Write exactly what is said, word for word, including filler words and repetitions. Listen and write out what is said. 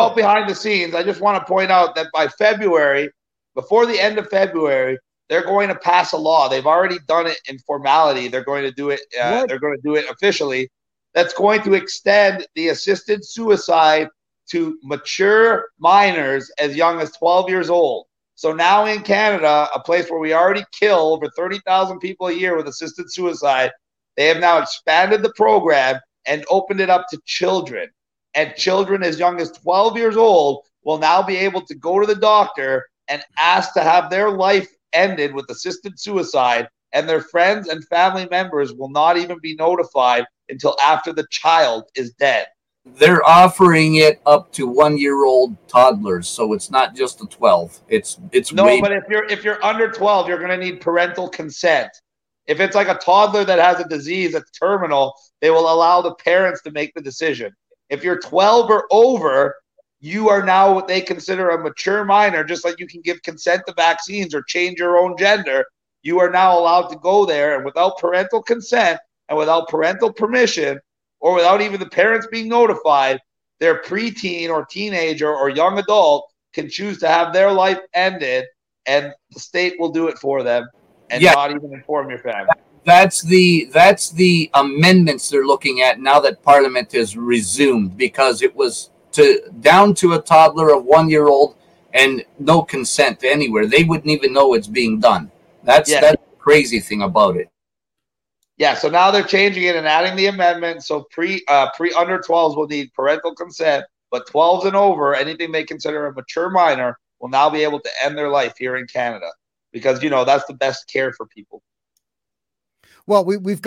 about behind the scenes, I just want to point out that by February, before the end of February, they're going to pass a law. They've already done it in formality. They're going to do it. Uh, they're going to do it officially. That's going to extend the assisted suicide to mature minors as young as twelve years old. So now in Canada, a place where we already kill over thirty thousand people a year with assisted suicide, they have now expanded the program and opened it up to children. And children as young as twelve years old will now be able to go to the doctor and ask to have their life ended with assisted suicide, and their friends and family members will not even be notified until after the child is dead. They're offering it up to one-year-old toddlers, so it's not just the twelve. It's it's no, way- but if you're if you're under twelve, you're going to need parental consent. If it's like a toddler that has a disease that's terminal, they will allow the parents to make the decision. If you're twelve or over, you are now what they consider a mature minor, just like you can give consent to vaccines or change your own gender. You are now allowed to go there, and without parental consent and without parental permission, or without even the parents being notified, their preteen or teenager or young adult can choose to have their life ended, and the state will do it for them and yeah. not even inform your family. That's the that's the amendments they're looking at now that Parliament has resumed, because it was to down to a toddler of one year old and no consent anywhere. They wouldn't even know it's being done. That's yeah. that's the crazy thing about it. Yeah, so now they're changing it and adding the amendment. So pre uh, pre under twelves will need parental consent, but twelves and over, anything they consider a mature minor, will now be able to end their life here in Canada, because you know that's the best care for people. Well, we, we've got